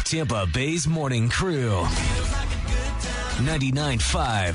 Tampa Bay's Morning Crew. 99.5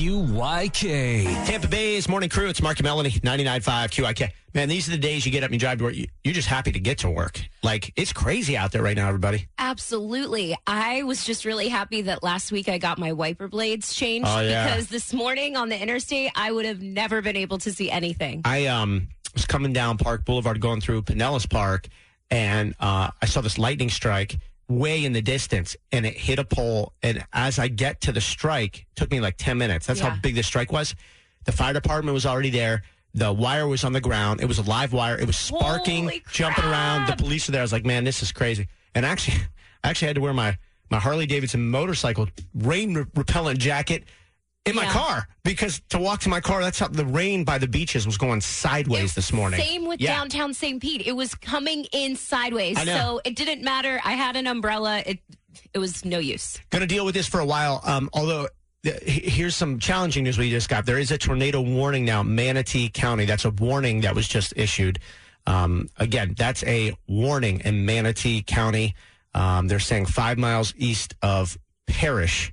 QYK. Tampa Bay's Morning Crew. It's Mark and Melanie, 99.5 QYK. Man, these are the days you get up and you drive to work. You're just happy to get to work. Like, it's crazy out there right now, everybody. Absolutely. I was just really happy that last week I got my wiper blades changed because this morning on the interstate, I would have never been able to see anything. I was coming down Park Boulevard, going through Pinellas Park, and I saw this lightning strike way in the distance, and it hit a pole. And as I get to the strike, it took me like 10 minutes. That's how big the strike was. The fire department was already there. The wire was on the ground. It was a live wire. It was sparking, jumping around. The police were there. I was like, man, this is crazy. And I actually had to wear my Harley Davidson motorcycle rain repellent jacket in my car, because to walk to my car, that's how the rain by the beaches was going sideways this morning. Same with downtown St. Pete. It was coming in sideways. So it didn't matter. I had an umbrella. It was no use. Going to deal with this for a while. Although here's some challenging news we just got. There is a tornado warning now, Manatee County. That's a warning that was just issued. Again, that's a warning in Manatee County. They're saying 5 miles east of Parrish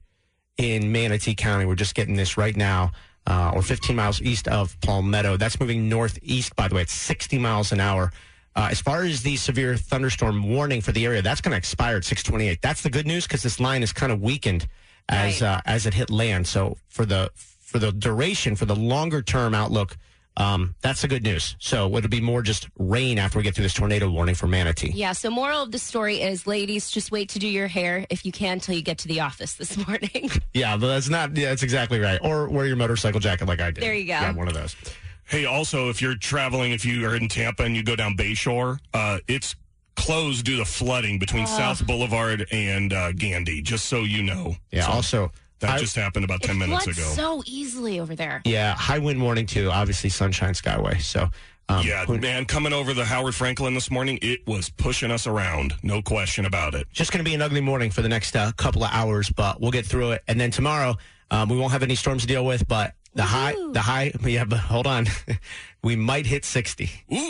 in Manatee County. We're just getting this right now, or 15 miles east of Palmetto. That's moving northeast, by the way. It's 60 miles an hour. As far as the severe thunderstorm warning for the area, that's going to expire at 6:28. That's the good news, because this line is kind of weakened as it hit land. So for the duration, for the longer term outlook, that's the good news. So it'll be more just rain after we get through this tornado warning for Manatee. Yeah, so moral of the story is, ladies, just wait to do your hair if you can till you get to the office this morning. Yeah, but that's exactly right. Or wear your motorcycle jacket like I did. There you go. Yeah, one of those. Hey, also, if you're traveling, if you are in Tampa and you go down Bayshore, it's closed due to flooding between South Boulevard and Gandy, just so you know. Yeah, so also... That just happened about 10 minutes ago. So easily over there. Yeah, high wind warning too. Obviously, Sunshine Skyway. So, man, coming over the Howard Franklin this morning, it was pushing us around. No question about it. Just going to be an ugly morning for the next couple of hours, but we'll get through it. And then tomorrow, we won't have any storms to deal with, but the high. Yeah, but hold on, we might hit 60.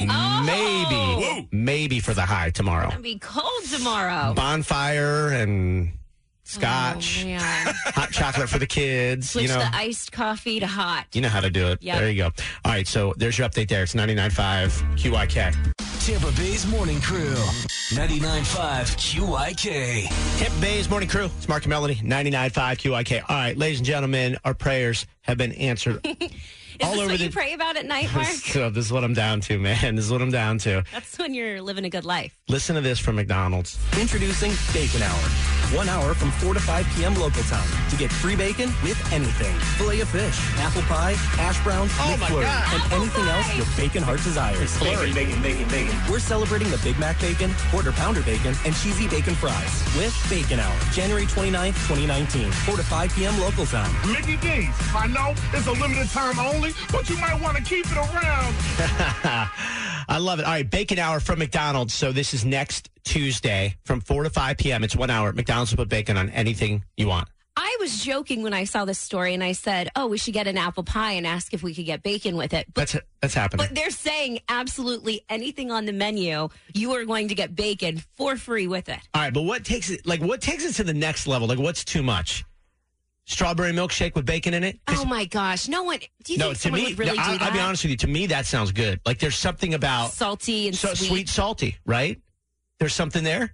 Maybe for the high tomorrow. It's gonna be cold tomorrow. Bonfire and scotch, hot chocolate for the kids. Switch the iced coffee to hot. You know how to do it. Yep. There you go. All right, so there's your update there. It's 99.5 QYK. Tampa Bay's Morning Crew, 99.5 QYK. Tampa Bay's Morning Crew. It's Mark and Melanie, 99.5 QYK. All right, ladies and gentlemen, our prayers have been answered. Is this what you pray about at night, Mark? So this is what I'm down to, man. This is what I'm down to. That's when you're living a good life. Listen to this from McDonald's. Introducing Bacon Hour. 1 hour from 4 to 5 p.m. local time to get free bacon with anything. Filet of fish, apple pie, hash browns, McFlurry, and anything else your bacon heart desires. Bacon. We're celebrating the Big Mac bacon, quarter pounder bacon, and cheesy bacon fries with Bacon Hour. January 29th, 2019. 4 to 5 p.m. local time. Mickey D's. I know it's a limited time only, but you might want to keep it around. I love it. All right, Bacon Hour from McDonald's. So this is next Tuesday from 4 to 5 p.m. It's 1 hour. McDonald's will put bacon on anything you want. I was joking when I saw this story, and I said, we should get an apple pie and ask if we could get bacon with it. But, that's happening. But they're saying absolutely anything on the menu, you are going to get bacon for free with it. All right, but what takes it to the next level? Like, what's too much? Strawberry milkshake with bacon in it? Oh, my gosh. No one... Do you think someone would really do that? I'll be honest with you. To me, that sounds good. Like, there's something about... Salty and sweet. Sweet, salty, right? There's something there?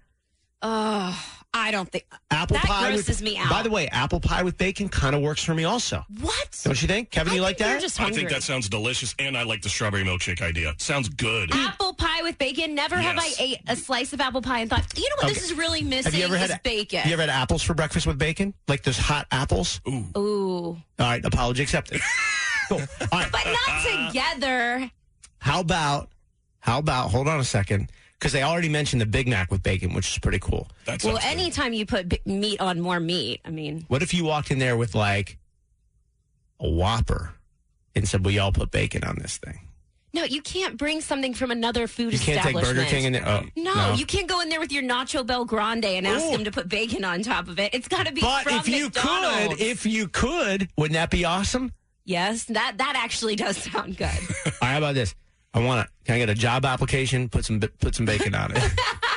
I don't think... Apple pie grosses me out. By the way, apple pie with bacon kind of works for me also. What? Don't you think? Kevin, you like that? I think that sounds delicious, and I like the strawberry milkshake idea. Sounds good. Apple pie with bacon? Never have I ate a slice of apple pie and thought, you know what this is really missing is bacon. Have you ever had apples for breakfast with bacon? Like those hot apples? Ooh. All right, apology accepted. Cool. All right. But not together. How about, hold on a second, because they already mentioned the Big Mac with bacon, which is pretty cool. Well, anytime you put meat on more meat, I mean. What if you walked in there with like a Whopper and said, we all put bacon on this thing? No, you can't bring something from another food establishment. You can't take Burger King in there? No, you can't go in there with your Nacho Bel Grande and ask them to put bacon on top of it. It's got to be from McDonald's. If you could, wouldn't that be awesome? Yes, that actually does sound good. All right, how about this? Can I get a job application? Put some bacon on it.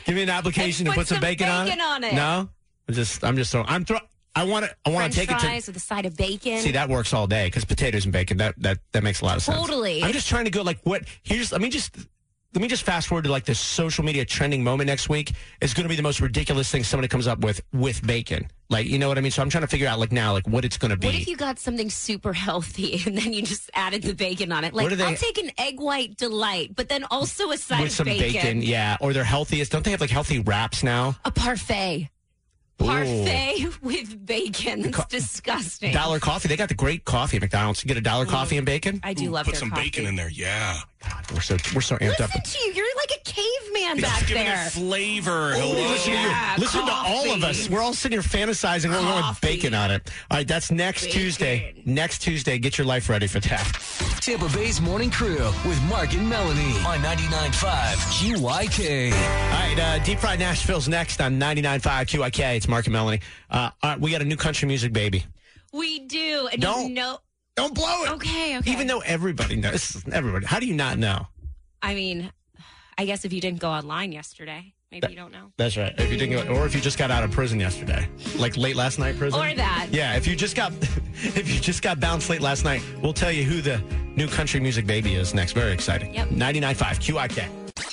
Give me an application to put some bacon on it. No? I'm just throwing. I want to take it to fries with a side of bacon. See, that works all day because potatoes and bacon. That makes a lot of sense. Totally. I'm just trying to go like what? Let me just fast forward to like the social media trending moment next week. It's going to be the most ridiculous thing somebody comes up with bacon. Like, you know what I mean? So I'm trying to figure out like now like what it's going to be. What if you got something super healthy and then you just added the bacon on it? Like, I'll take an egg white delight, but then also a side with of some bacon. Yeah, or their healthiest. Don't they have like healthy wraps now? A parfait. Parfait with bacon. That's disgusting. $1 coffee. They got the great coffee at McDonald's. You get $1 coffee and bacon. I do love put their some coffee. bacon in there. Yeah. God, we're so amped up. Listen to you. You're like a caveman back Giving there. it flavor. Listen to all of us. We're all sitting here fantasizing. We're going with bacon on it. All right, that's next Tuesday. Next Tuesday. Get your life ready for that. Tampa Bay's Morning Crew with Mark and Melanie on 99.5 QYK. All right, Deep Fried Nashville's next on 99.5 QYK. It's Mark and Melanie. All right, we got a new country music baby. We do. And Don't blow it. Okay. Even though everybody knows. Everybody. How do you not know? I mean, I guess if you didn't go online yesterday, maybe you don't know. That's right. If you didn't go, or if you just got out of prison yesterday, like late last night prison. Or that. Yeah, if you just got bounced late last night, we'll tell you who the new country music baby is next. Very exciting. Yep. 99.5 QIK.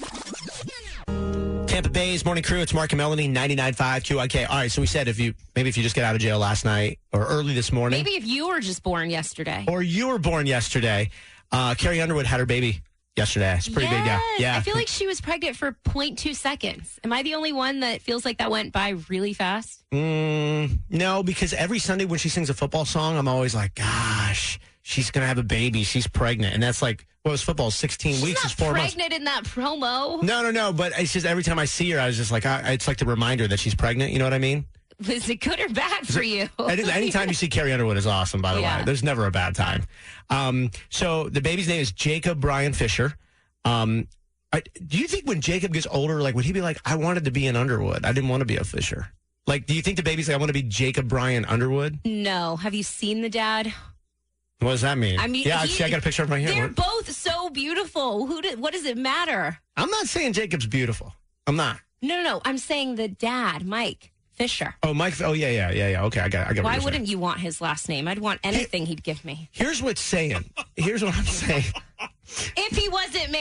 Tampa Bay's Morning Crew. It's Mark and Melanie, 99.5 QIK. All right, so we said if you just got out of jail last night or early this morning. Maybe if you were just born yesterday. Or you were born yesterday. Carrie Underwood had her baby yesterday. It's pretty big, yeah. I feel like she was pregnant for 0.2 seconds. Am I the only one that feels like that went by really fast? No, because every Sunday when she sings a football song, I'm always like, gosh, she's going to have a baby. She's pregnant. And that's like, what was football? 16 weeks? It's 4 months. Pregnant in that promo. No. But it's just every time I see her, I was just like, it's like the reminder that she's pregnant. You know what I mean? Was it good or bad for you? Anytime you see Carrie Underwood is awesome, by the way. There's never a bad time. So the baby's name is Jacob Brian Fisher. Do you think when Jacob gets older, like, would he be like, I wanted to be an Underwood. I didn't want to be a Fisher. Like, do you think the baby's like, I want to be Jacob Brian Underwood? No. Have you seen the dad? What does that mean? I mean, I got a picture of him right here. They're both so beautiful. What does it matter? I'm not saying Jacob's beautiful. I'm not. No. I'm saying the dad, Mike Fisher. Oh, Mike. Oh, yeah. Okay, I got. Why wouldn't you want his last name? I'd want anything he'd give me. Here's what I'm saying. If he wasn't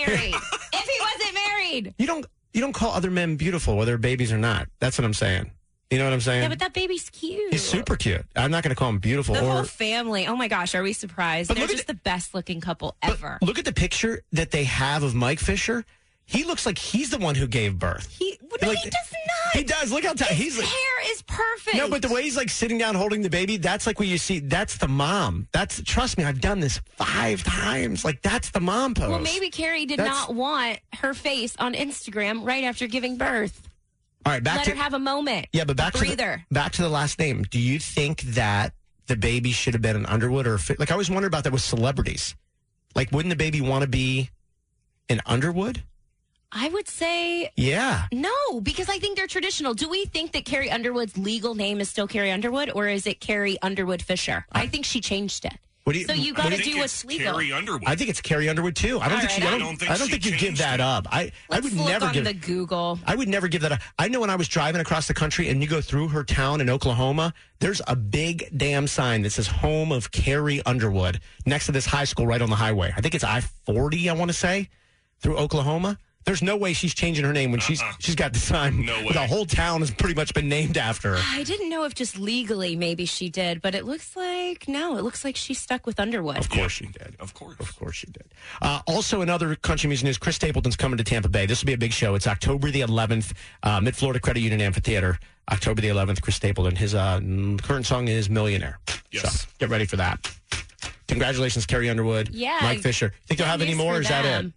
married. You don't call other men beautiful, whether babies or not. That's what I'm saying. You know what I'm saying? Yeah, but that baby's cute. He's super cute. I'm not going to call him beautiful. The whole family. Oh, my gosh. Are we surprised? They're just the best-looking couple ever. Look at the picture that they have of Mike Fisher. He looks like he's the one who gave birth. He does not. He does. Look how his hair is perfect. No, but the way he's like sitting down holding the baby, that's like what you see. That's the mom. Trust me, I've done this 5 times. Like, that's the mom pose. Well, maybe Carrie did not want her face on Instagram right after giving birth. All right, Let her have a moment. Yeah, but back to the last name. Do you think that the baby should have been an Underwood or like I always wonder about that with celebrities? Like, wouldn't the baby want to be an Underwood? I would say no, because I think they're traditional. Do we think that Carrie Underwood's legal name is still Carrie Underwood, or is it Carrie Underwood Fisher? I think she changed it. So you got to do what's legal. Carrie Underwood. I think it's Carrie Underwood too. I don't think you give that up. I would never give the Google. I would never give that up. I know when I was driving across the country and you go through her town in Oklahoma, there's a big damn sign that says home of Carrie Underwood next to this high school right on the highway. I think it's I-40, I want to say, through Oklahoma. There's no way she's changing her name when she's got the sign. No way. The whole town has pretty much been named after her. I didn't know if just legally maybe she did, but it looks like she's stuck with Underwood. Of course she did. Of course she did. Also, in other country music news, Chris Stapleton's coming to Tampa Bay. This will be a big show. It's October the 11th, Mid-Florida Credit Union Amphitheater. October the 11th, Chris Stapleton. His current song is Millionaire. Yes. So get ready for that. Congratulations, Carrie Underwood. Yeah. Mike Fisher. Think they'll have any more, or is that it?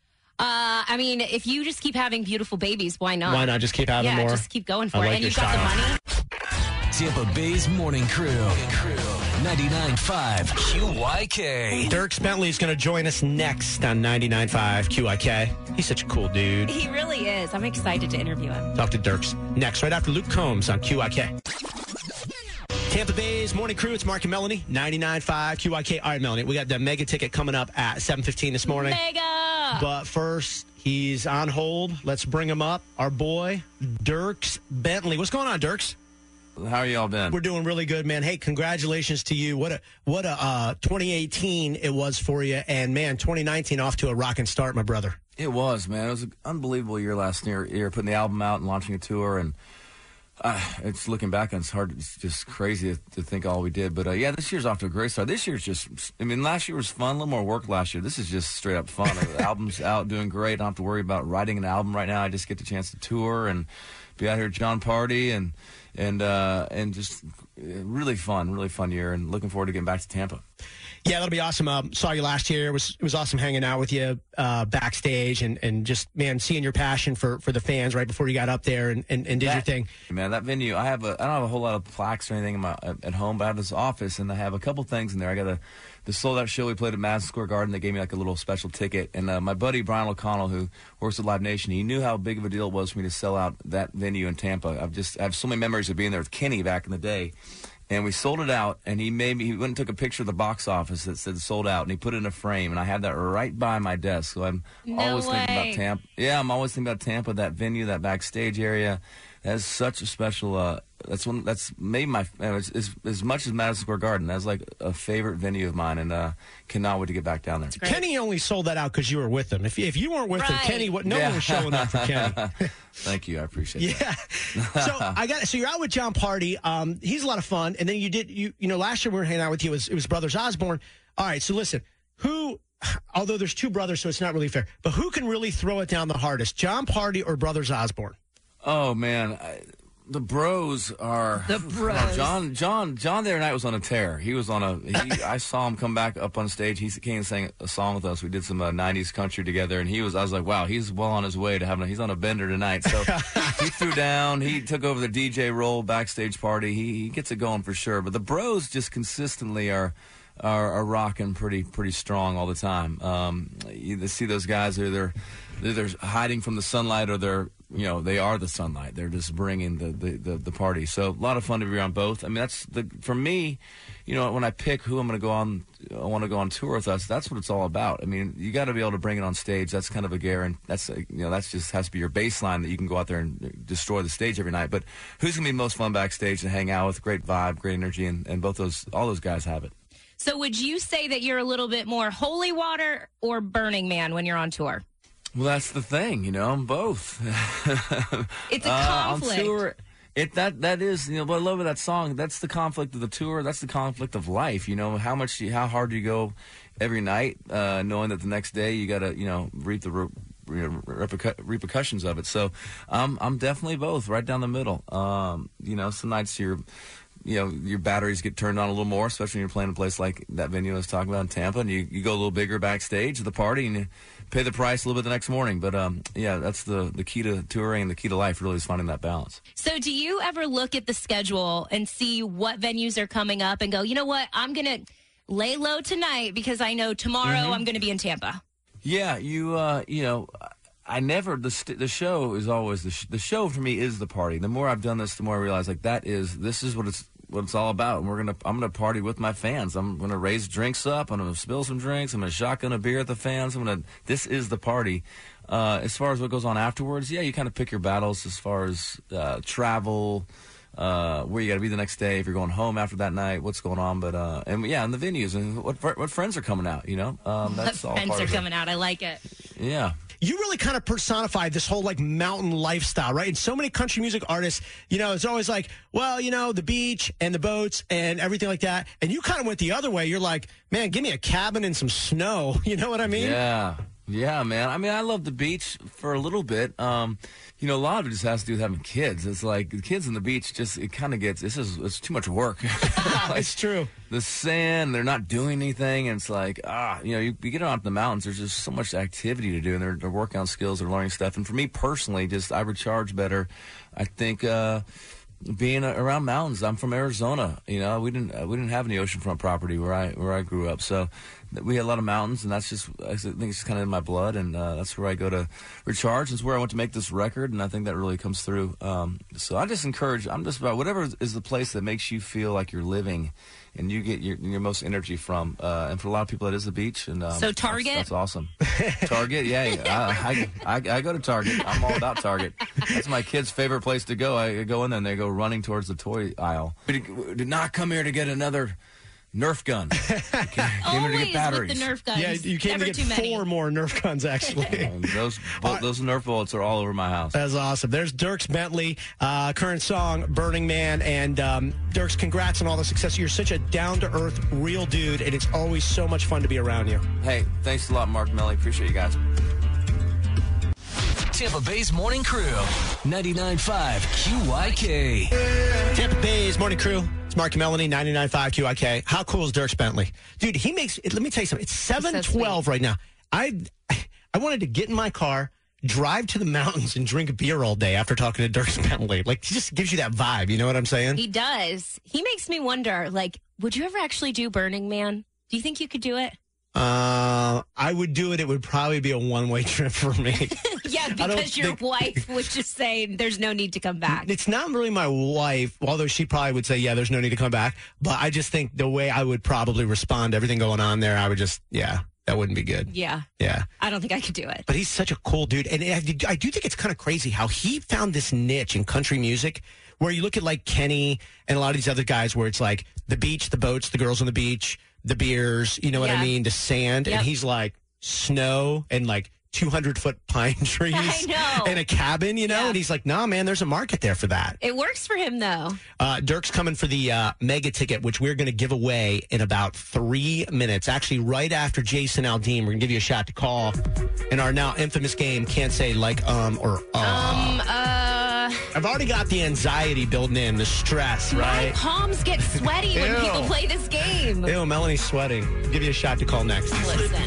I mean, if you just keep having beautiful babies, why not? Why not just keep having more? Yeah, just keep going for it. Like And you've got the money. Tampa Bay's Morning Crew. 99.5 QYK. Dirk Bentley is going to join us next on 99.5 QYK. He's such a cool dude. He really is. I'm excited to interview him. Talk to Dirks next, right after Luke Combs on QYK. Tampa Bay's Morning Crew. It's Mark and Melanie, 99.5 QYK. All right, Melanie, we got the mega ticket coming up at 7:15 this morning. Mega! But first, He's on hold. Let's bring him up. Our boy, Dierks Bentley. What's going on, Dierks? How are y'all been? We're doing really good, man. Hey, congratulations to you. What a 2018 it was for you. And, man, 2019 off to a rocking start, my brother. It was, man. It was an unbelievable year last year, putting the album out and launching a tour. And it's looking back, and it's just crazy to think all we did. But, yeah, this year's off to a great start. This year's just, last year was fun, a little more work last year. This is just straight up fun. The album's out, doing great. I don't have to worry about writing an album right now. I just get the chance to tour and be out here at John Party and just really fun year, and looking forward to getting back to Tampa. Yeah, that'll be awesome. Saw you last year. It was awesome hanging out with you backstage and just, man, seeing your passion for the fans right before you got up there and did your thing. Man, that venue, I don't have a whole lot of plaques or anything at home, but I have this office, and I have a couple things in there. I got the sold-out show we played at Madison Square Garden. They gave me like a little special ticket. And my buddy Brian O'Connell, who works at Live Nation, he knew how big of a deal it was for me to sell out that venue in Tampa. I have so many memories of being there with Kenny back in the day. And we sold it out, and he went and took a picture of the box office that said sold out, and he put it in a frame, and I had that right by my desk. So I'm always thinking about Tampa. Yeah, I'm always thinking about Tampa, that venue, that backstage area. That's such a special. That's maybe my as much as Madison Square Garden. That's like a favorite venue of mine, and cannot wait to get back down there. Kenny only sold that out because you were with him. If you weren't with him, Kenny, no one was showing up for Kenny. Thank you, I appreciate that. Yeah. So you're out with John Party. He's a lot of fun, and then you last year we were hanging out with you. It was Brothers Osborne. All right, so listen, although there's two brothers, so it's not really fair, but who can really throw it down the hardest, John Party or Brothers Osborne? Oh man, the Bros are the Bros. John the other night was on a tear. He was on I saw him come back up on stage. He came and sang a song with us. We did some '90s country together, and I was like, wow, he's well on his way to he's on a bender tonight. So he threw down. He took over the DJ role backstage party. He gets it going for sure. But the Bros just consistently are rocking pretty strong all the time. You see those guys, they're hiding from the sunlight, or they are the sunlight. They're just bringing the party. So a lot of fun to be around both. I mean, for me, when I pick who I want to go on tour with us, that's what it's all about. I mean, you got to be able to bring it on stage. That's kind of a guarantee. That's just has to be your baseline, that you can go out there and destroy the stage every night. But who's gonna be most fun backstage to hang out with? Great vibe, great energy, and all those guys have it. So would you say that you're a little bit more Holy Water or Burning Man when you're on tour? Well, that's the thing, I'm both. It's a conflict. On tour, that is, what I love about that song, that's the conflict of the tour, that's the conflict of life, how hard do you go every night, knowing that the next day you got to, reap the repercussions of it. So I'm definitely both, right down the middle. Some nights your batteries get turned on a little more, especially when you're playing a place like that venue I was talking about in Tampa, and you go a little bigger backstage at the party, and you pay the price a little bit the next morning. But, that's the key to touring, and the key to life really is finding that balance. So do you ever look at the schedule and see what venues are coming up and go, you know what, I'm going to lay low tonight because I know tomorrow I'm going to be in Tampa? Yeah, I never, the show is always, the show for me is the party. The more I've done this, the more I realize, this is what it's all about. And I'm gonna party with my fans. I'm gonna raise drinks up. I'm gonna spill some drinks. I'm gonna shotgun a beer at the fans. This is the party. As far as what goes on afterwards, you kind of pick your battles as far as travel, where you got to be the next day, if you're going home after that night, what's going on. But and the venues and what friends are coming out. That's all. Friends are coming out. I like it. Yeah. You really kind of personified this whole mountain lifestyle, right? And so many country music artists, it's always like, well, the beach and the boats and everything like that. And you kind of went the other way. You're like, man, give me a cabin and some snow. You know what I mean? Yeah, man. I mean, I love the beach for a little bit. A lot of it just has to do with having kids. It's like the kids on the beach it's too much work. It's true. The sand, they're not doing anything. And it's like, you get out in the mountains, there's just so much activity to do, and they're working on skills, they're learning stuff. And for me personally, I recharge better. I think, being around mountains. I'm from Arizona. We didn't have any oceanfront property where I grew up. So we had a lot of mountains, and I think it's kind of in my blood, and that's where I go to recharge. It's where I went to make this record, and I think that really comes through. So I just encourage, I'm just about whatever is the place that makes you feel like you're living and you get your most energy from. And for a lot of people, it is the beach. And so Target? That's awesome. Target, yeah. I go to Target. I'm all about Target. That's my kids' favorite place to go. I go in there, and they go running towards the toy aisle. We did not come here to get another Nerf gun. Always to get batteries. With the Nerf guns. Yeah, you came to get 4 more Nerf guns, actually. Those Nerf bullets are all over my house. That's awesome. There's Dierks Bentley, current song, Burning Man. And Dierks, congrats on all the success. You're such a down-to-earth, real dude, and it's always so much fun to be around you. Hey, thanks a lot, Mark Melly. Appreciate you guys. Tampa Bay's Morning Crew, 99.5 QYK. Tampa Bay's Morning Crew. It's Mark and Melanie, 99.5 QYK. How cool is Dierks Bentley? Dude, he makes, let me tell you something. It's 7:12 right now. I wanted to get in my car, drive to the mountains, and drink beer all day after talking to Dierks Bentley. Like, he just gives you that vibe. You know what I'm saying? He does. He makes me wonder, like, would you ever actually do Burning Man? Do you think you could do it? I would do it. It would probably be a one-way trip for me. Yeah, because your wife would just say there's no need to come back. It's not really my wife, although she probably would say, yeah, there's no need to come back. But I just think the way I would probably respond to everything going on there, I would just, that wouldn't be good. Yeah. I don't think I could do it. But he's such a cool dude. And I do think it's kind of crazy how he found this niche in country music where you look at like Kenny and a lot of these other guys where it's like the beach, the boats, the girls on the beach, the beers, you know what I mean? The sand. Yep. And he's like snow and like 200-foot pine trees I know. and a cabin, you know? Yeah. And he's like, nah, man, there's a market there for that. It works for him, though. Dierks coming for the mega ticket, which we're going to give away in about 3 minutes. Actually, right after Jason Aldean, we're going to give you a shot to call in our now infamous game, Can't Say Like, or I've already got the anxiety building in, the stress, right? My palms get sweaty when people play this game. Ew, Melanie's sweating. I'll give you a shot to call next. Listen.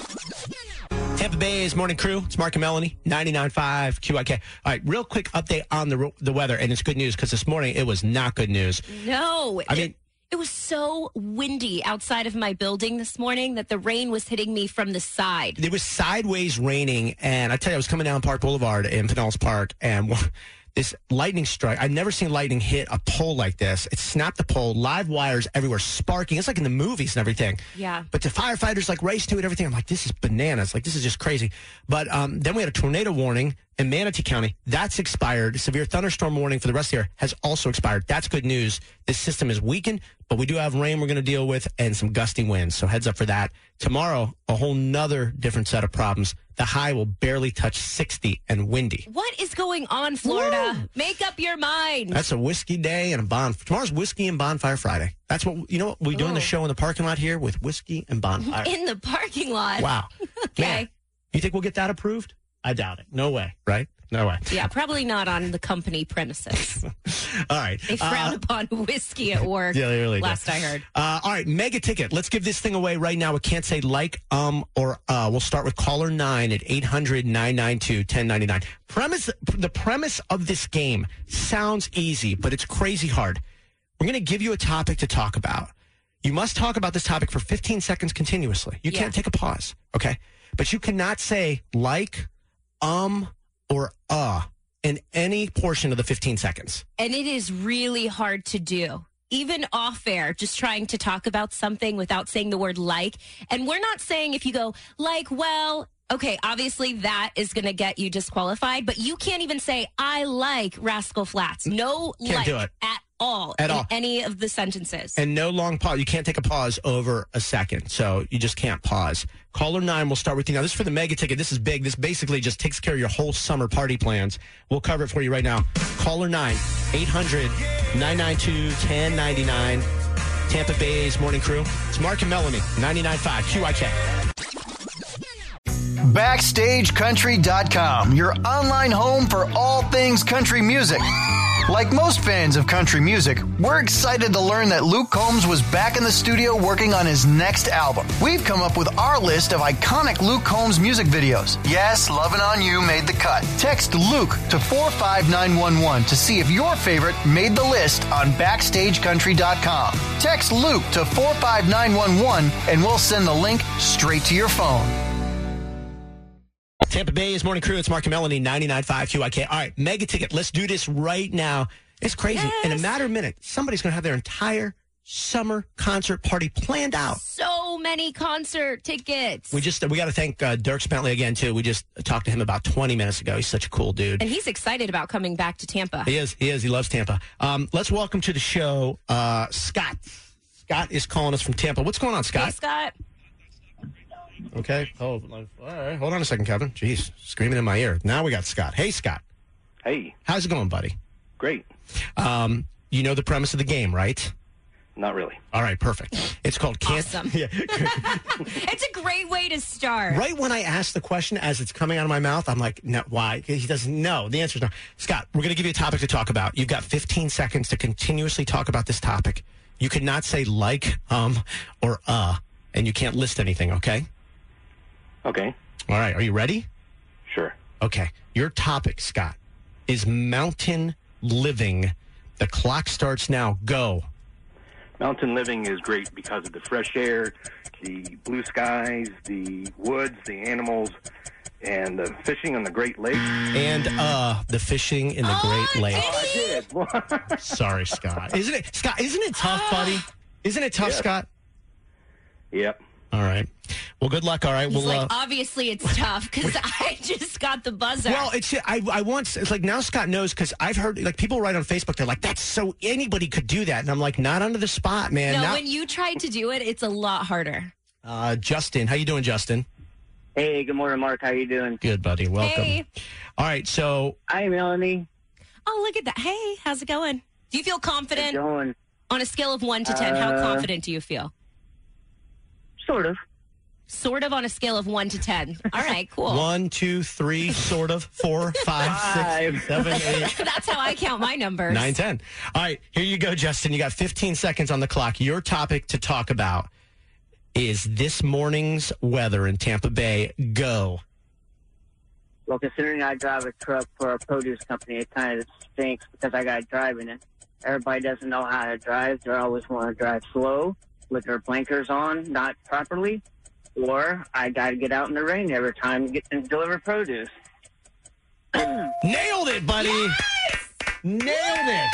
Tampa Bay's Morning Crew. It's Mark and Melanie, 99.5 QYK. All right, real quick update on the weather, and it's good news because this morning it was not good news. No. It was so windy outside of my building this morning that the rain was hitting me from the side. It was sideways raining, and I tell you, I was coming down Park Boulevard in Pinellas Park, and this lightning strike. I've never seen lightning hit a pole like this. It snapped the pole, live wires everywhere, sparking. It's like in the movies and everything. Yeah. But the firefighters like raced to it, everything. I'm like, this is bananas. Like, this is just crazy. But then we had a tornado warning in Manatee County. That's expired. Severe thunderstorm warning for the rest of the year has also expired. That's good news. This system is weakened, but we do have rain we're going to deal with and some gusty winds. So heads up for that. Tomorrow, a whole nother different set of problems. The high will barely touch 60 and windy. What is going on, Florida? Woo! Make up your mind. That's a whiskey day and a bonfire. Tomorrow's Whiskey and Bonfire Friday. That's what, you know what we're doing the show in the parking lot here with Whiskey and Bonfire. In the parking lot? Wow. Okay. Man, you think we'll get that approved? I doubt it. No way, right? No way. Yeah, probably not on the company premises. All right. They frown upon whiskey at work. Yeah, they really do. Last I heard. All right, mega ticket. Let's give this thing away right now. We can't say like, or we'll start with caller 9 at 800-992-1099. The premise of this game sounds easy, but it's crazy hard. We're going to give you a topic to talk about. You must talk about this topic for 15 seconds continuously. You can't take a pause, okay? But you cannot say like, or in any portion of the 15 seconds. And it is really hard to do. Even off air, just trying to talk about something without saying the word like. And we're not saying if you go like, well, okay, obviously that is going to get you disqualified, but you can't even say, I like Rascal Flatts. No can't like do it. at all in any of the sentences. And no long pause. You can't take a pause over a second. So you just can't pause. Caller 9, we'll start with you. Now, this is for the mega ticket. This is big. This basically just takes care of your whole summer party plans. We'll cover it for you right now. Caller 9, 800-992-1099. Tampa Bay's Morning Crew. It's Mark and Melanie, 99.5 QYK. BackstageCountry.com, your online home for all things country music. Like most fans of country music, we're excited to learn that Luke Combs was back in the studio working on his next album. We've come up with our list of iconic Luke Combs music videos. Yes, Lovin' On You made the cut. Text Luke to 45911 to see if your favorite made the list on BackstageCountry.com. Text Luke to 45911 and we'll send the link straight to your phone. Tampa Bay's Morning Crew, it's Mark and Melanie, 99.5 QIK. All right, mega ticket. Let's do this right now. It's crazy. Yes. In a matter of minutes, somebody's going to have their entire summer concert party planned out. So many concert tickets. We got to thank Dierks Bentley again, too. We just talked to him about 20 minutes ago. He's such a cool dude. And he's excited about coming back to Tampa. He is. He loves Tampa. Let's welcome to the show Scott. Scott is calling us from Tampa. What's going on, Scott? Hey, Scott. Okay. Oh, all right. Hold on a second, Kevin. Jeez, screaming in my ear. Now we got Scott. Hey, Scott. Hey. How's it going, buddy? Great. You know the premise of the game, right? Not really. All right, perfect. It's called Awesome. Yeah. It's a great way to start. Right when I ask the question as it's coming out of my mouth, I'm like, no, why? He doesn't know. The answer is no. Scott, we're going to give you a topic to talk about. You've got 15 seconds to continuously talk about this topic. You could not say like, or and you can't list anything, okay? Okay. All right. Are you ready? Sure. Okay. Your topic, Scott, is mountain living. The clock starts now. Go. Mountain living is great because of the fresh air, the blue skies, the woods, the animals, and the fishing on the Great Lakes. And the fishing in the Great Lakes. Oh, I did. Sorry, Scott. Isn't it tough, buddy? Isn't it tough, Yes. Scott? Yep. All right. Well, good luck. All right. He's well, obviously it's tough because I just got the buzzer. Well, it's like now Scott knows because I've heard like people write on Facebook. They're like, that's so anybody could do that. And I'm like, not under the spot, man. No, when you tried to do it, it's a lot harder. Justin, how you doing, Justin? Hey, good morning, Mark. How you doing? Good, buddy. Welcome. Hey. All right. So. Hi, Melanie. Oh, look at that. Hey, how's it going? Do you feel confident? Going? On a scale of 1 to 10, how confident do you feel? Sort of. Sort of on a scale of 1 to 10. All right, cool. 1, 2, 3, sort of, 4, 5, 6, 7, 8. That's how I count my numbers. 9, 10. All right, here you go, Justin. You got 15 seconds on the clock. Your topic to talk about is this morning's weather in Tampa Bay. Go. Well, considering I drive a truck for a produce company, it kind of stinks because I got to drive in it. Everybody doesn't know how to drive. They always want to drive slow with their blinkers on, not properly. Or I got to get out in the rain every time to get and deliver produce. Nailed it, buddy. Yes! Nailed it.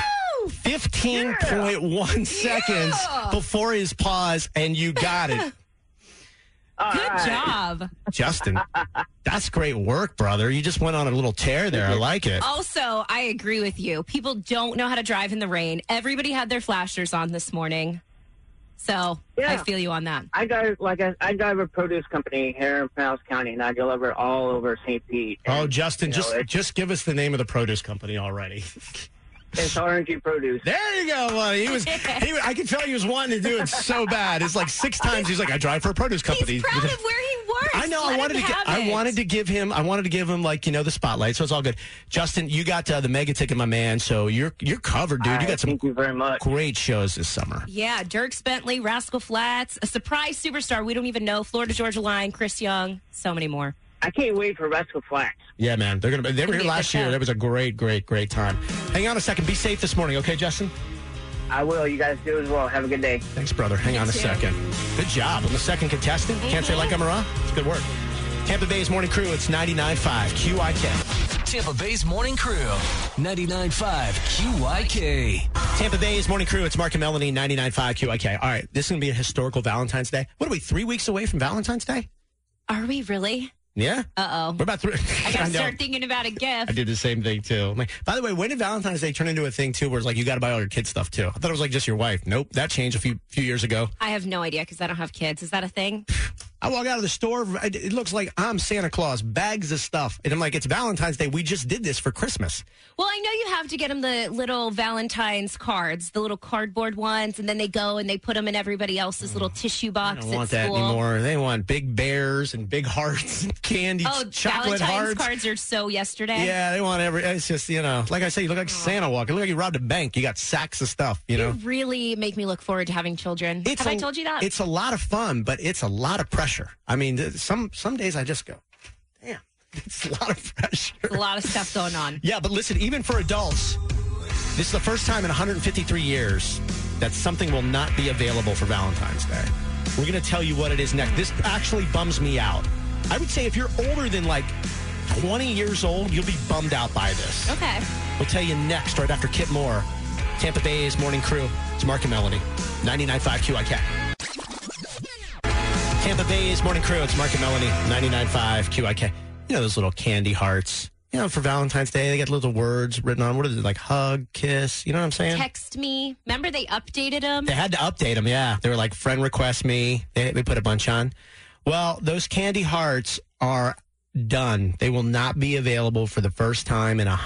15.1 seconds before his pause, and you got it. Good job. Justin, that's great work, brother. You just went on a little tear there. I like it. Also, I agree with you. People don't know how to drive in the rain. Everybody had their flashers on this morning. So I feel you on that. I drive a produce company here in Pinellas County, and I deliver all over St. Pete. And, Justin, just give us the name of the produce company already. It's RNG Produce. There you go, buddy. I could tell he was wanting to do it so bad. It's like 6 times. He's like, I drive for a produce company. He's proud of where he works. I know. I wanted to give him like, the spotlight. So it's all good. Justin, you got the mega ticket, my man. So you're covered, dude. You got some thank you very much. Great shows this summer. Yeah, Dierks Bentley, Rascal Flatts, a surprise superstar we don't even know, Florida Georgia Line, Chris Young, so many more. I can't wait for Rascal Flatts. Yeah, man. They were here last year. That was a great, great, great time. Hang on a second. Be safe this morning, okay, Justin? I will. You guys do as well. Have a good day. Thanks, brother. Hang on a second. Good job. I'm the second contestant. Can't say like I'm wrong. It's good work. Tampa Bay's Morning Crew. It's 99.5 QIK. Tampa Bay's Morning Crew. 99.5 QIK. Tampa Bay's Morning Crew. It's Mark and Melanie. 99.5 QIK. All right. This is going to be a historical Valentine's Day. What are we, 3 weeks away from Valentine's Day? Are we really? Yeah. Uh-oh. We're about 3. I got to start thinking about a gift. I did the same thing, too. By the way, when did Valentine's Day turn into a thing, too, where it's like you got to buy all your kids stuff, too? I thought it was like just your wife. Nope. That changed a few years ago. I have no idea because I don't have kids. Is that a thing? I walk out of the store, it looks like I'm Santa Claus, bags of stuff. And I'm like, it's Valentine's Day. We just did this for Christmas. Well, I know you have to get them the little Valentine's cards, the little cardboard ones, and then they go and they put them in everybody else's little tissue box. I don't want that anymore. They want big bears and big hearts and candy, chocolate Valentine's hearts. Cards are so yesterday. Yeah, they want it's just, like I say, you look like Santa walking. You look like you robbed a bank. You got sacks of stuff, You really make me look forward to having children. Have I told you that? It's a lot of fun, but it's a lot of pressure. I mean, some days I just go, damn, it's a lot of pressure. There's a lot of stuff going on. Yeah, but listen, even for adults, this is the first time in 153 years that something will not be available for Valentine's Day. We're going to tell you what it is next. This actually bums me out. I would say if you're older than 20 years old, you'll be bummed out by this. Okay. We'll tell you next, right after Kip Moore. Tampa Bay's Morning Crew. It's Mark and Melanie. 99.5 QIK. Tampa Bay's Morning Crew. It's Mark and Melanie. 99.5 QIK. Those little candy hearts. For Valentine's Day, they got little words written on. What is it, like hug, kiss? You know what I'm saying? Text me. Remember they updated them? They had to update them, yeah. They were like, friend request me. They put a bunch on. Well, those candy hearts are done. They will not be available for the first time in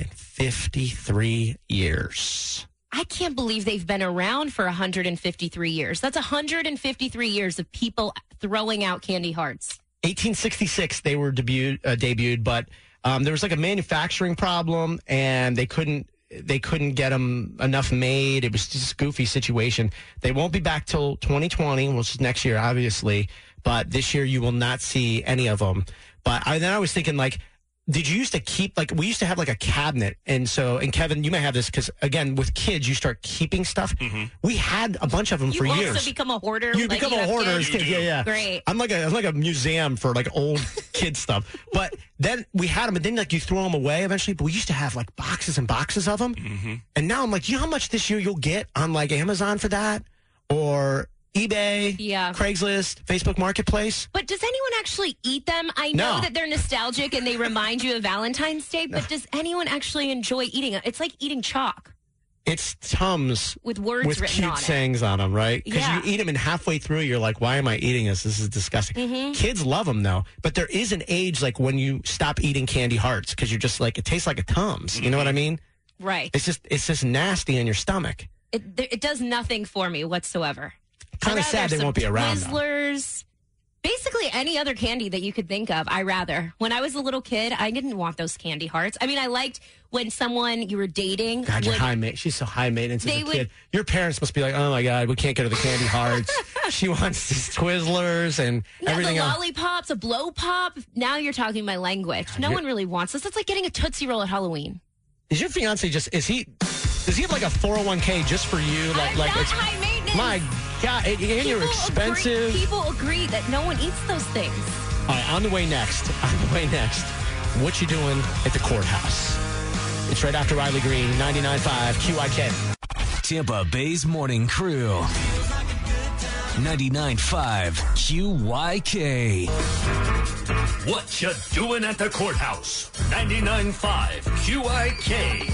153 years. I can't believe they've been around for 153 years. That's 153 years of people throwing out candy hearts. 1866 they were debuted, but there was a manufacturing problem, and they couldn't get them enough made. It was just a goofy situation. They won't be back till 2020, which is next year, obviously. But this year you will not see any of them. But then I was thinking, did you used to keep, we used to have a cabinet. And Kevin, you may have this because, again, with kids, you start keeping stuff. Mm-hmm. We had a bunch of them for years. You also become a hoarder. You become a hoarder as kids. Yeah. Great. I'm like a museum for old kid stuff. But then we had them, and then you throw them away eventually. But we used to have boxes and boxes of them. Mm-hmm. And now I'm like, you know how much this year you'll get on Amazon for that? Or eBay, Craigslist, Facebook Marketplace. But does anyone actually eat them? I know that they're nostalgic and they remind you of Valentine's Day, but does anyone actually enjoy eating it? It's like eating chalk. It's Tums with words with written cute on it. sayings on them, right? Because you eat them and halfway through you're like, why am I eating this? This is disgusting. Mm-hmm. Kids love them though, but there is an age when you stop eating candy hearts because you're just it tastes like a Tums. Mm-hmm. You know what I mean? Right. It's just nasty in your stomach. It does nothing for me whatsoever. Kind of sad they won't be around. Twizzlers, basically any other candy that you could think of. When I was a little kid, I didn't want those candy hearts. I mean, I liked when someone you were dating. God, she's so high maintenance as a kid. Your parents must be like, oh my God, we can't get her the candy hearts. She wants these Twizzlers and everything the else. Lollipops, a blow pop. Now you're talking my language. God, no one really wants this. It's like getting a Tootsie Roll at Halloween. Is your fiance does he have a 401k just for you? I'm not high maintenance. My God, and you're expensive. People agree that no one eats those things. All right, on the way next, what you doing at the courthouse? It's right after Riley Green, 99.5 QIK. Tampa Bay's Morning Crew, 99.5 QYK. What you doing at the courthouse? 99.5 QIK.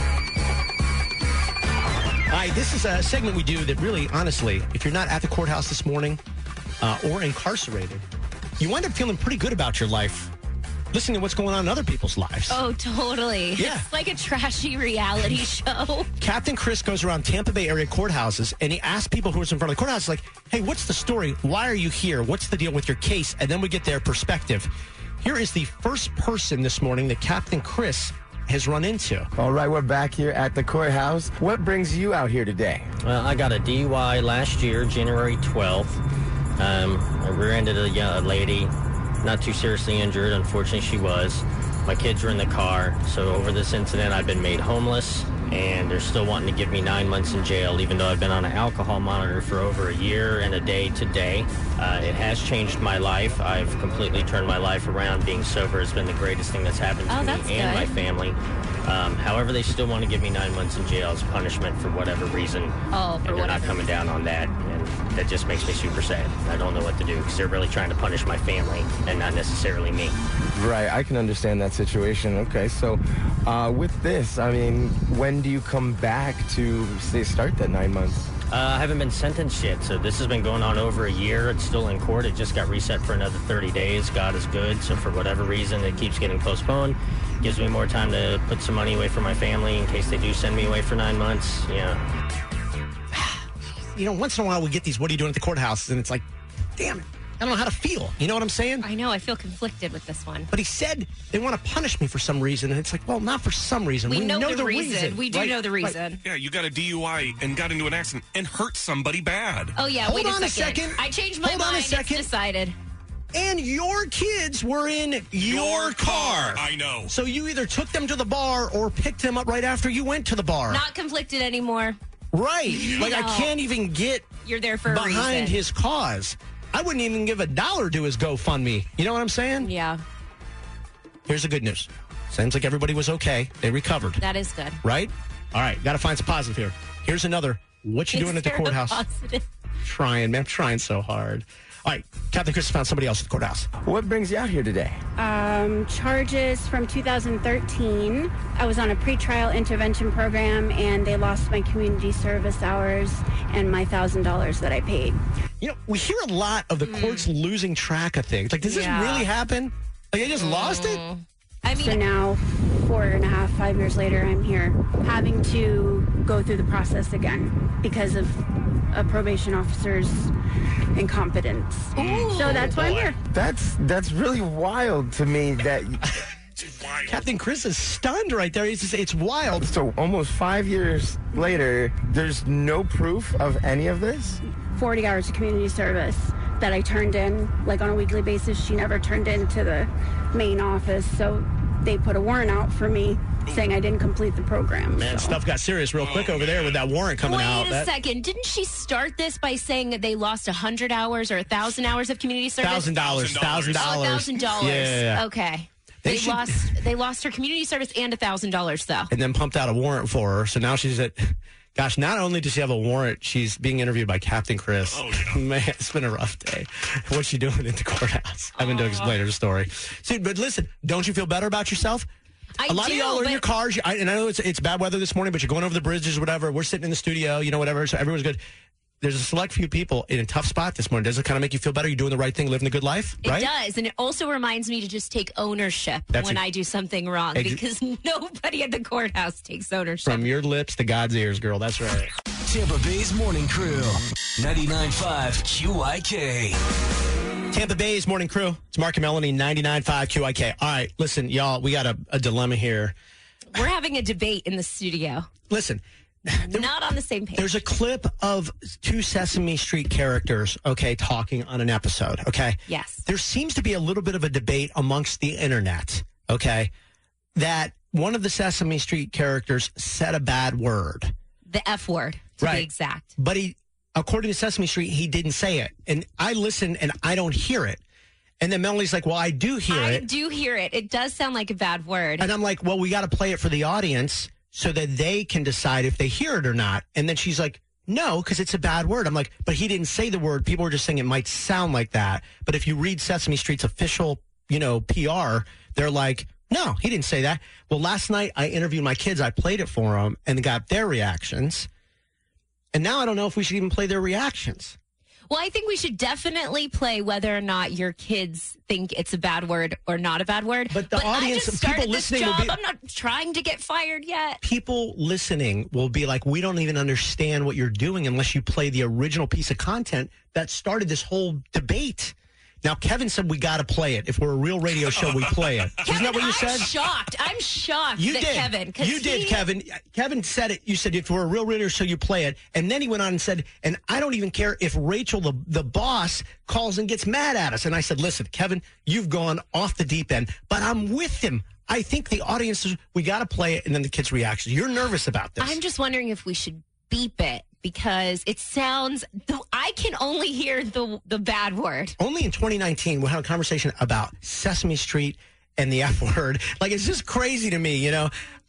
All right, this is a segment we do that really, honestly, if you're not at the courthouse this morning or incarcerated, you wind up feeling pretty good about your life, listening to what's going on in other people's lives. Oh, totally. Yeah. It's like a trashy reality show. Captain Chris goes around Tampa Bay area courthouses, and he asks people who are in front of the courthouse, hey, what's the story? Why are you here? What's the deal with your case? And then we get their perspective. Here is the first person this morning that Captain Chris has run into. All right, we're back here at the courthouse. What brings you out here today? Well, I got a DUI last year, January 12th. I rear-ended a lady, not too seriously injured. Unfortunately, she was. My kids were in the car. So over this incident, I've been made homeless, and they're still wanting to give me 9 months in jail, even though I've been on an alcohol monitor for over a year and a day today. It has changed my life. I've completely turned my life around. Being sober has been the greatest thing that's happened to me and my family. However, they still want to give me 9 months in jail as punishment for whatever reason. And they're not coming down on that. And that just makes me super sad. I don't know what to do because they're really trying to punish my family and not necessarily me. Right, I can understand that situation. Okay, so With this, I mean, when do you come back to, say, start that 9 months? I haven't been sentenced yet, so this has been going on over a year. It's still in court. It just got reset for another 30 days. God is good, so for whatever reason, it keeps getting postponed. Gives me more time to put some money away for my family in case they do send me away for 9 months. Yeah. You know, once in a while we get these, what are you doing at the courthouse? And it's like, damn it. I don't know how to feel. You know what I'm saying? I know. I feel conflicted with this one. But he said they want to punish me for some reason. And it's like, well, not for some reason. We know the reason. We do know the reason. Right. Yeah, you got a DUI and got into an accident and hurt somebody bad. Oh, yeah. Hold wait on a second. I changed my mind. Hold on a second. It's decided. And your kids were in your car. I know. So you either took them to the bar or picked them up right after you went to the bar. Not conflicted anymore. Right. Like, I can't even get You're there for a reason. behind his cause. I wouldn't even give $1 to his GoFundMe. You know what I'm saying? Yeah. Here's the good news. Seems like everybody was okay. They recovered. That is good. Right? All right. Got to find some positive here. Here's another. What you doing at the courthouse? Positive. Trying, man. I'm trying so hard. All right. Captain Chris found somebody else at the courthouse. What brings you out here today? Charges from 2013. I was on a pretrial intervention program, and they lost my community service hours and my $1,000 that I paid. You know, we hear a lot of the courts losing track of things. Like, does this really happen? Like, they just lost it? I mean, so now, 4.5, 5 years later, I'm here having to go through the process again because of a probation officer's incompetence. So that's why I'm here. That's really wild to me that... Captain Chris is stunned right there. It's wild. So almost 5 years later, there's no proof of any of this? 40 hours of community service that I turned in, like on a weekly basis. She never turned into the main office, so they put a warrant out for me saying I didn't complete the program. Man, stuff got serious real quick over there with that warrant coming out. Wait a second. Didn't she start this by saying that they lost 100 hours or 1,000 hours of community service? $1,000. $1,000. $1,000. Yeah. Okay. They lost her community service and $1,000 though. And then pumped out a warrant for her. So now she's at... Gosh, not only does she have a warrant, she's being interviewed by Captain Chris. Oh, yeah. Man, it's been a rough day. What's she doing in the courthouse? Having to explain her story. See, but listen, don't you feel better about yourself? A lot of y'all are in your cars, and I know it's bad weather this morning, but you're going over the bridges or whatever. We're sitting in the studio, whatever, so everyone's good. There's a select few people in a tough spot this morning. Does it kind of make you feel better? You're doing the right thing, living a good life, right? It does, and it also reminds me to just take ownership when I do something wrong, because nobody at the courthouse takes ownership. From your lips to God's ears, girl. That's right. Tampa Bay's Morning Crew, 99.5 QIK. Tampa Bay's Morning Crew. It's Mark and Melanie, 99.5 QIK. All right, listen, y'all, we got a dilemma here. We're having a debate in the studio. Listen. Not on the same page. There's a clip of two Sesame Street characters, talking on an episode, Yes. There seems to be a little bit of a debate amongst the internet, that one of the Sesame Street characters said a bad word. The F word, to be exact. But according to Sesame Street, he didn't say it. And I listen and I don't hear it. And then Melanie's like, well, I do hear it. I do hear it. It does sound like a bad word. And I'm like, well, we got to play it for the audience so that they can decide if they hear it or not. And then she's like, no, because it's a bad word. I'm like, but he didn't say the word. People were just saying it might sound like that. But if you read Sesame Street's official, PR, they're like, no, he didn't say that. Well, last night I interviewed my kids. I played it for them and got their reactions. And now I don't know if we should even play their reactions. Well, I think we should definitely play whether or not your kids think it's a bad word or not a bad word. But the audience, people listening will be... I'm not trying to get fired yet. People listening will be like, we don't even understand what you're doing unless you play the original piece of content that started this whole debate. Now, Kevin said we got to play it. If we're a real radio show, we play it. Kevin, isn't that what you said? I'm shocked you that did. Kevin. You did, Kevin. Kevin said it. You said, if we're a real radio show, you play it. And then he went on and said, and I don't even care if Rachel, the boss, calls and gets mad at us. And I said, listen, Kevin, you've gone off the deep end, but I'm with him. I think the audience, we got to play it, and then the kids' reactions. You're nervous about this. I'm just wondering if we should beep it. Because it sounds, I can only hear the bad word. Only in 2019, we had a conversation about Sesame Street and the F word. Like, it's just crazy to me,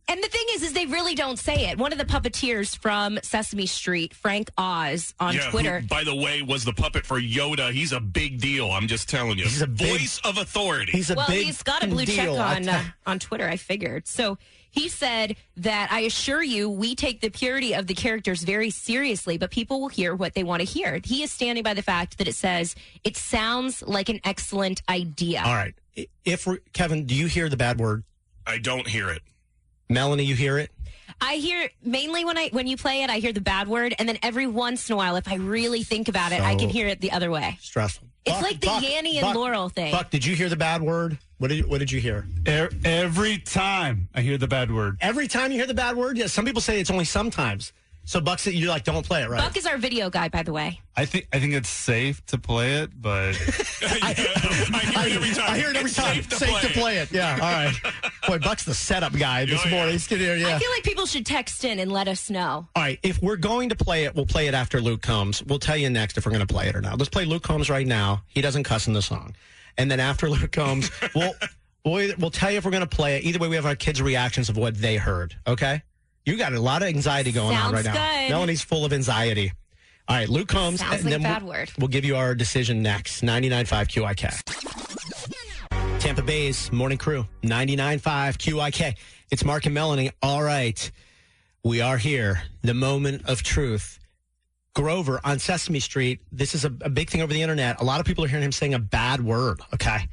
And the thing is they really don't say it. One of the puppeteers from Sesame Street, Frank Oz, on Twitter. Who, by the way, was the puppet for Yoda. He's a big deal. I'm just telling you. He's a voice of authority. He's got a blue check on Twitter, I figured. So he said that, I assure you, we take the purity of the characters very seriously, but people will hear what they want to hear. He is standing by the fact that it says, it sounds like an excellent idea. All right. Kevin, do you hear the bad word? I don't hear it. Melanie, you hear it? I hear mainly when you play it, I hear the bad word, and then every once in a while, if I really think about it, I can hear it the other way. Stressful. It's like the Yanny and Laurel thing. Buck, did you hear the bad word? What did you hear? Every time I hear the bad word. Every time you hear the bad word? Yeah, some people say it's only sometimes. So Buck said you're like, don't play it, right? Buck is our video guy, by the way. I think it's safe to play it, but I hear it every time. Safe to play it. Yeah, all right. Boy, Buck's the setup guy this morning. He's getting here, I feel like people should text in and let us know. All right, if we're going to play it, we'll play it after Luke Combs. We'll tell you next if we're going to play it or not. Let's play Luke Combs right now. He doesn't cuss in the song. And then after Luke Combs, we'll tell you if we're going to play it. Either way, we have our kids' reactions of what they heard, okay? You got a lot of anxiety going on right now. Good. Melanie's full of anxiety. All right, Luke Combs. Sounds like a bad word. We'll give you our decision next. 99.5 QIK. Tampa Bay's Morning Crew. 99.5 QIK. It's Mark and Melanie. All right. We are here. The moment of truth. Grover on Sesame Street. This is a big thing over the internet. A lot of people are hearing him saying a bad word. Okay.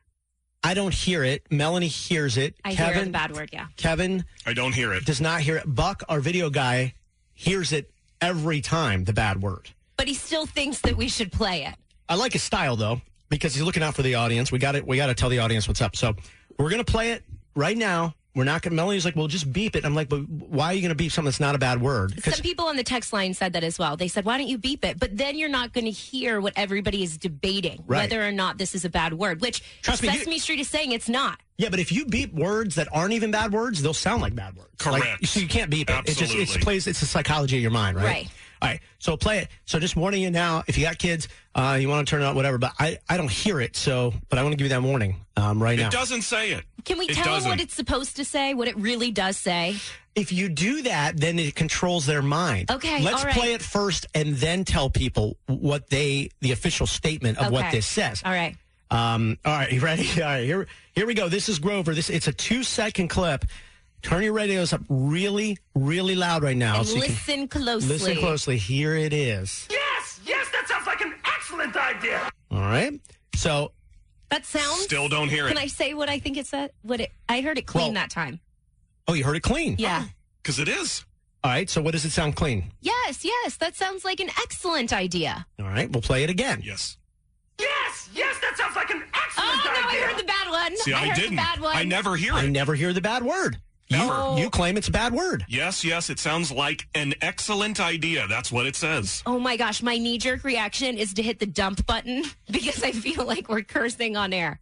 I don't hear it. Melanie hears it. I hear the bad word, yeah. Kevin. I don't hear it. Does not hear it. Buck, our video guy, hears it every time, the bad word. But he still thinks that we should play it. I like his style, though, because he's looking out for the audience. We got to tell the audience what's up. So we're going to play it right now. We're not going to. Melanie's like, well, just beep it. I'm like, but why are you going to beep something that's not a bad word? Some people on the text line said that as well. They said, why don't you beep it? But then you're not going to hear what everybody is debating, whether or not this is a bad word, which Sesame Street is saying it's not. Yeah, but if you beep words that aren't even bad words, they'll sound like bad words. Correct. So you can't beep it. Absolutely. It's the psychology of your mind, right? Right. All right, so play it. So just warning you now, if you got kids, you want to turn it on, whatever, but I don't hear it, but I want to give you that warning right now. It doesn't say it. Can we tell them what it's supposed to say, what it really does say? If you do that, then it controls their mind. Okay, Let's play it first and then tell people what the official statement of what this says. All right. All right, you ready? All right, here we go. This is Grover. It's a 2-second clip. Turn your radios up really, really loud right now. And listen closely. Listen closely. Here it is. Yes, that sounds like an excellent idea. All right. So that sounds. Still don't hear it. Can I say what I think it said? I heard it clean that time. Oh, you heard it clean? Yeah. Because it is. All right. So what does it sound clean? Yes. That sounds like an excellent idea. All right. We'll play it again. Yes, that sounds like an excellent idea. Oh, no, I heard the bad one. See, I didn't. The bad one. I never hear it. I never hear the bad word. You claim it's a bad word. Yes, it sounds like an excellent idea. That's what it says. Oh my gosh, my knee-jerk reaction is to hit the dump button because I feel like we're cursing on air.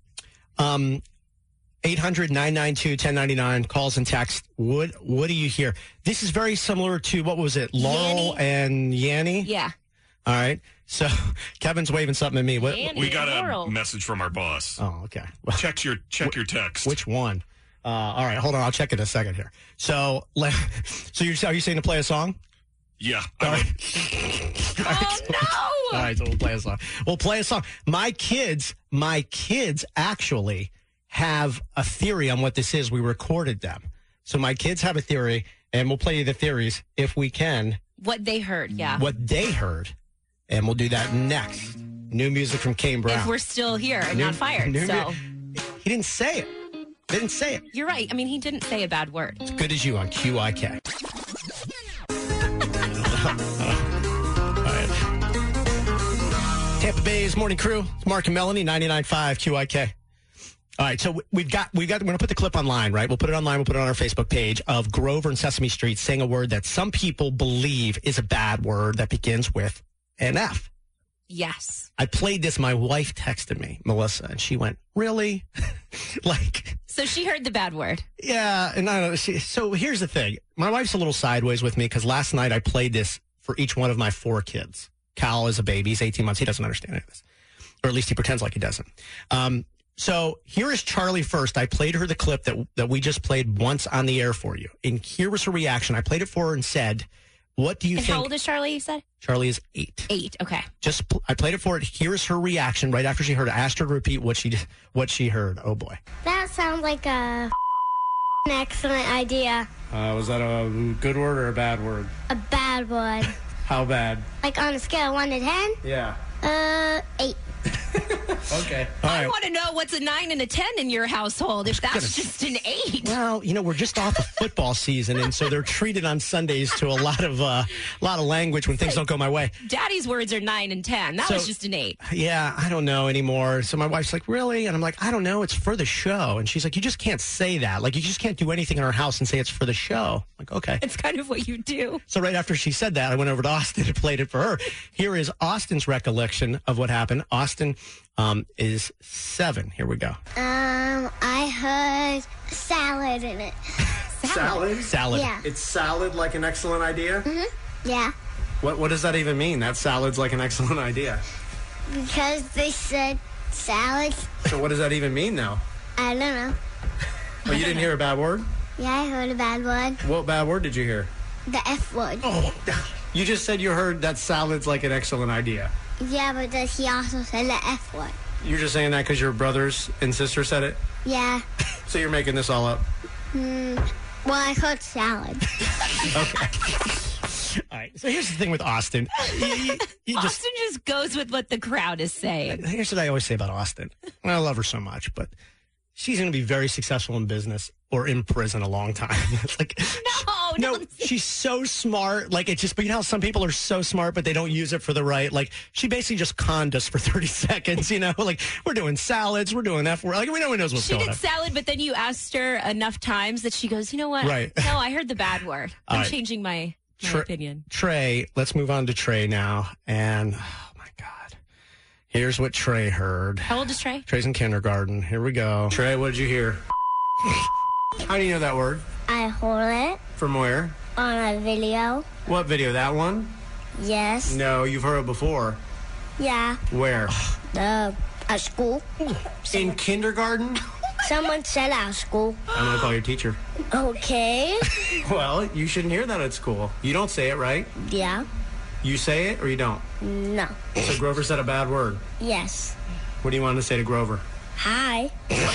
800-992-1099, calls and text. What do you hear? This is very similar to, what was it, Laurel and Yanny? Yeah. All right. So Kevin's waving something at me. We got a message from our boss. Oh, okay. Well, check your text. Which one? All right, hold on. I'll check it in a second here. So are you saying to play a song? Yeah. All right. Oh, no! All right, so we'll play a song. My kids actually have a theory on what this is. We recorded them. So my kids have a theory, and we'll play you the theories if we can. What they heard, yeah. What they heard. And we'll do that next. New music from Kane Brown. If we're still here and not fired, so. He didn't say it. They didn't say it. You're right. I mean, he didn't say a bad word. As good as you on QIK. All right. Tampa Bay's Morning Crew. It's Mark and Melanie, 99.5 QIK. All right, so we're going to put the clip online, right? We'll put it online. We'll put it on our Facebook page of Grover and Sesame Street saying a word that some people believe is a bad word that begins with an F. Yes. I played this. My wife texted me, Melissa, and she went, really? So she heard the bad word. Yeah. And so here's the thing. My wife's a little sideways with me because last night I played this for each one of my 4 kids. Cal is a baby. He's 18 months. He doesn't understand any of this. Or at least he pretends like he doesn't. So here is Charlie first. I played her the clip that we just played once on the air for you. And here was her reaction. I played it for her and said, what do you think? How old is Charlie, you said? Charlie is 8. 8, okay. I played it for her. Here is her reaction right after she heard it. I asked her to repeat what she heard. Oh, boy. That sounds like an excellent idea. Was that a good word or a bad word? A bad word. How bad? Like on a scale of 1 to 10? Yeah. 8. Okay. I want to know what's a 9 and a 10 in your household, if that's just an 8. Well, we're just off of football season, and so they're treated on Sundays to a lot of language when things don't go my way. Daddy's words are 9 and 10. That was just an 8. Yeah, I don't know anymore. So my wife's like, really? And I'm like, I don't know. It's for the show. And she's like, you just can't say that. Like, you just can't do anything in our house and say it's for the show. I'm like, okay. It's kind of what you do. So right after she said that, I went over to Austin and played it for her. Here is Austin's recollection of what happened. Austin is 7. Here we go. I heard salad in it. Salad? Salad. Yeah. It's salad like an excellent idea? Mm-hmm. Yeah. What does that even mean? That salad's like an excellent idea. Because they said salad. So what does that even mean now? I don't know. Oh, you didn't hear a bad word? Yeah, I heard a bad word. What bad word did you hear? The F word. Oh, you just said you heard that salad's like an excellent idea. Yeah, but he also said the F word. You're just saying that because your brothers and sister said it? Yeah. So you're making this all up? Well, I heard salad. Okay. All right. So here's the thing with Austin. Austin just goes with what the crowd is saying. Here's what I always say about Austin. I love her so much, but she's going to be very successful in business or in prison a long time. It's like, no, she's so smart. Like, it's just, but you know how some people are so smart, but they don't use it for the right. Like, she basically just conned us for 30 seconds, like, we're doing salads, we're doing F word. Like, no one knows what's going on. She did salad, but then you asked her enough times that she goes, you know what? Right. No, I heard the bad word. I'm changing my opinion. Trey, let's move on to Trey now. And, oh, my God. Here's what Trey heard. How old is Trey? Trey's in kindergarten. Here we go. Trey, what did you hear? How do you know that word? I heard it. From where? On a video. What video? That one? Yes. No, you've heard it before. Yeah. Where? At school. In kindergarten? Someone said at school. I'm going to call your teacher. Okay. Well, you shouldn't hear that at school. You don't say it, right? Yeah. You say it or you don't? No. So Grover said a bad word? Yes. What do you want to say to Grover? Hi.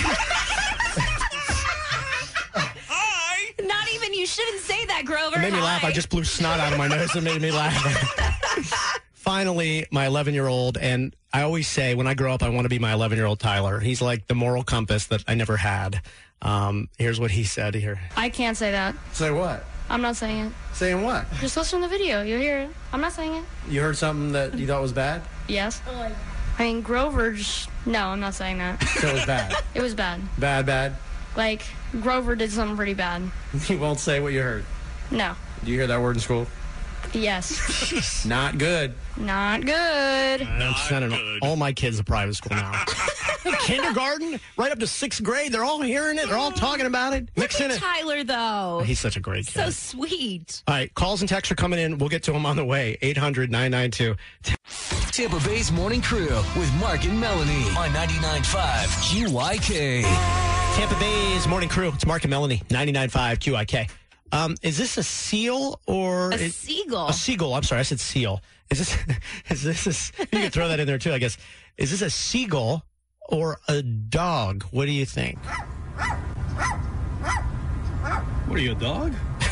Not even, you shouldn't say that, Grover. It made me laugh. I just blew snot out of my nose and made me laugh. Finally, my 11-year-old, and I always say when I grow up, I want to be my 11-year-old Tyler. He's like the moral compass that I never had. Here's what he said here. I can't say that. Say what? I'm not saying it. Saying what? Just listen to the video. You'll hear it. I'm not saying it. You heard something that you thought was bad? Yes. I mean, Grover just... No, I'm not saying that. So it was bad? It was bad. Bad? Like, Grover did something pretty bad. You won't say what you heard? No. Do you hear that word in school? Yes. Not good. Not good. I'm sending all my kids to private school now. Kindergarten, right up to 6th grade. They're all hearing it. They're all talking about it. Mixing it. Tyler, though. He's such a great kid. So sweet. All right, calls and texts are coming in. We'll get to them on the way. 800-992. Tampa Bay's Morning Crew with Mark and Melanie on 99.5 QYK. Tampa Bay's Morning Crew. It's Mark and Melanie, 99.5 QYK. Is this a seal or a seagull? A seagull. I'm sorry, I said seal. Is this you can throw that in there too, I guess. Is this a seagull or a dog? What do you think? What are you, a dog?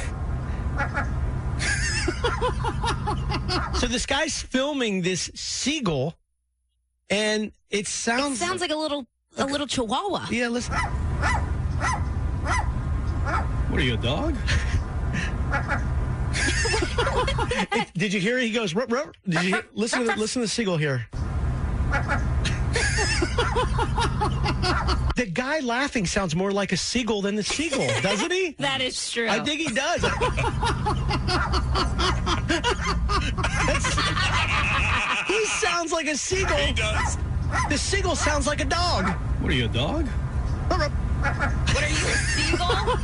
So this guy's filming this seagull, and it sounds like a little chihuahua. Yeah, listen. What are you, a dog? Did you hear it? He goes, ruh, ruh. Did you hear? Listen to the seagull here. The guy laughing sounds more like a seagull than the seagull, doesn't he? That is true. I think he does. He sounds like a seagull. He does. The seagull sounds like a dog. What are you, a dog? What are you, a seagull?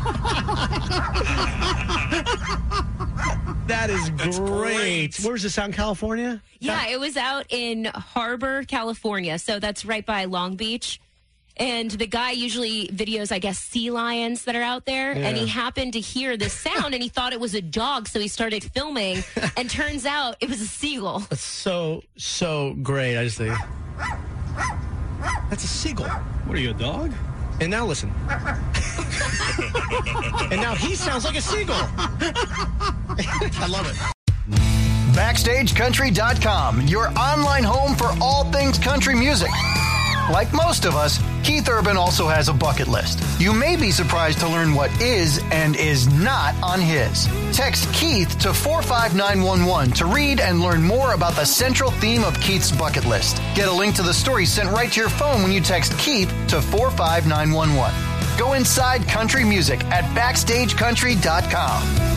That is great. Where was this out in California? Yeah, it was out in Harbor, California. So that's right by Long Beach. And the guy usually videos, I guess, sea lions that are out there. Yeah. And he happened to hear this sound and he thought it was a dog. So he started filming and turns out it was a seagull. That's so great. I just think that's a seagull. What are you, a dog? And now listen. And now he sounds like a seagull. I love it. BackstageCountry.com, your online home for all things country music. Like most of us, Keith Urban also has a bucket list. You may be surprised to learn what is and is not on his. Text Keith to 45911 to read and learn more about the central theme of Keith's bucket list. Get a link to the story sent right to your phone when you text Keith to 45911. Go inside country music at BackstageCountry.com.